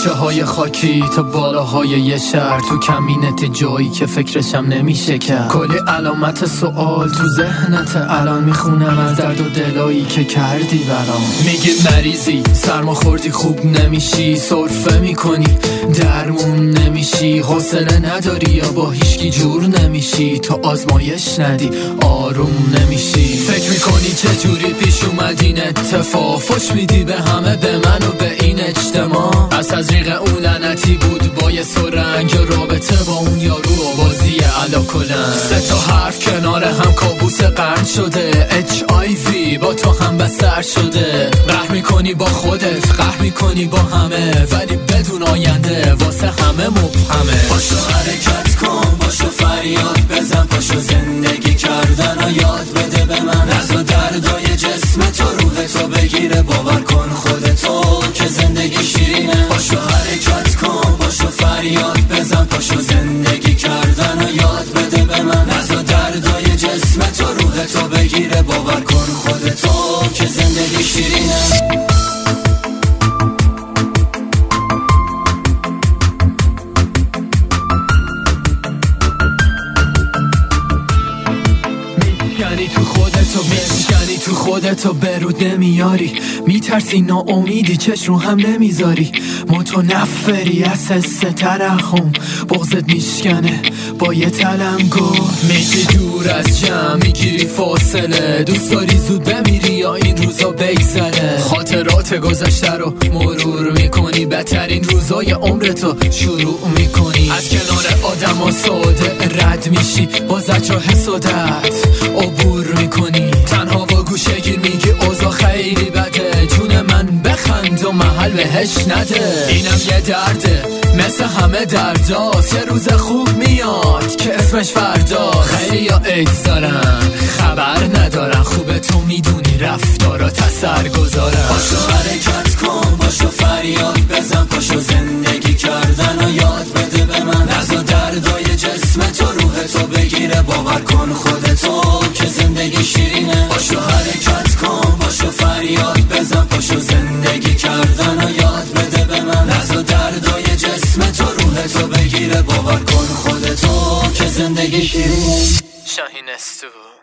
کوچه های خاکی تا بالاهای یه شهر، تو کمینت جایی که فکرشم نمیشه کرد. کلی علامت سوال تو ذهنت الان، میخونم از درد و دلایی که کردی برام. میگی مریضی، سرما خوردی، خوب نمیشی، سرفه میکنی، درمون نمیشی، حوصله نداری یا با هیچکی جور نمیشی، تو آزمایش ندی آروم نمیشی. فکر میکنی چجوری پیش اومد این اتفاق، فش میدی به همه، به من و به این اجتماع. از تزریق اون لعنتی بود با یه سرنگ، رابطه با اون یارو و بازی علاکلن. 3 حرف کنار هم کابوس قرن شده، HIV با تو هم بستر شده. قهر میکنی با خودت، قهر میکنی با همه، ولی بدون آینده واسه همه مبهمه. پاشو حرکت کن، پاشو فریاد بزن، پاشو زندگی کردن و یاد بده به من. از و دردای جسم تو روح تو بگیره، باور کن خودتو که زندگی شیرینه. پاشو حرکت کن، پاشو فریاد بزن، پاشو زندگی کردن و یاد بده به من. از و دردای جسم تو روح تو بگیره، باور کن خودتو که زندگی شیرینه. میشکنی تو خودتو برود نمیاری، میترسی ناامیدی چشم رو هم نمیذاری، متنفری از حس ترحم، بغضت میشکنه با یه تلنگر. میگی دور از جمع، میگیری فاصله، دوست داری زود بمیری یا این روزا بگذره. خاطرات گذشته رو مرور میکنی، بدترین روزای عمرتو شروع میکنی. از کنار آدم ها ساده رد میشی، با زجر و حسادت عبور میکنی. تنها با گوشه گیر میگی اوضاع خیلی بده، جون من بخند و محل بهش نده. اینم یه درده مثل همه درداست، یه روز خوب میاد که اسمش فرداست. خیلی یا ایدز دارن خبر ندارن، خوبه تو میدونی رفتارات اثر گذارن. پاشو حرکت کن، پاشو فریاد بزن، پاشو زندگی کردن و یاد بده به من. از و دردای جسم تو روح تو بگیره، باور کن خودتو که زندگی شیرینه. پاشو حرکت کن، پاشو فریاد بزن، پاشو زندگی کردن و یاد بده به من. از و دردای جسم تو روح تو بگیره، باور کن خودتو که زندگی شیرینه. شاهین استو